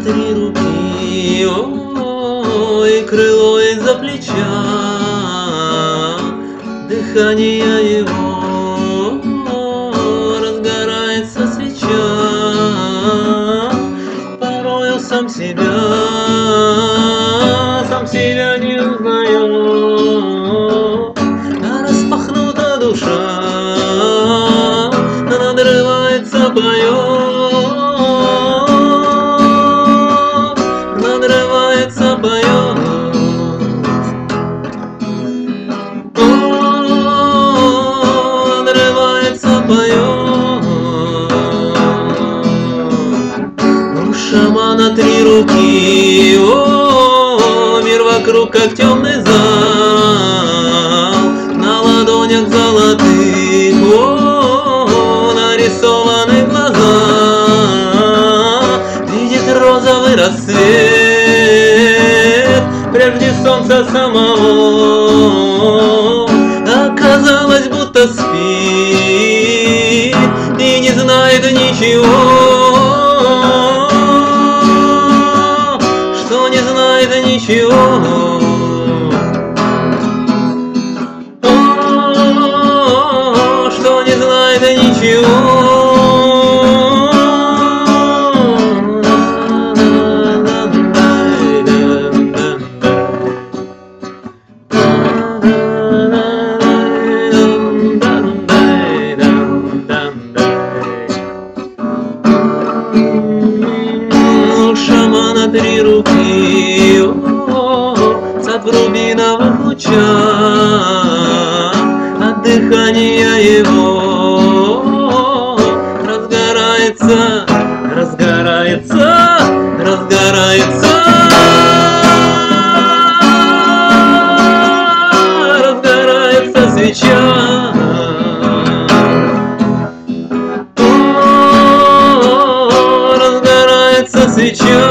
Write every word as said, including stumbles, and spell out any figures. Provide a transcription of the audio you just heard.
три руки, ой, крыло из-за плеча, дыхание его, разгорается свеча. Порою сам себя, сам себя не узнаю, а распахнута душа, надрывается, поет, надрывается, поет. О, надрывается, поет. У шамана три руки, о, мир вокруг как темный зал, на ладонях золотых, о, нарисованы глаза, видит розовый рассвет, прежде солнца самого, оказалось, будто спит и не знает ничего, что не знает ничего. О, что не знает ничего. У шамана три руки, о, сад в рубиновых лучах, от дыхания его разгорается, разгорается, разгорается, разгорается свеча. О, разгорается свеча.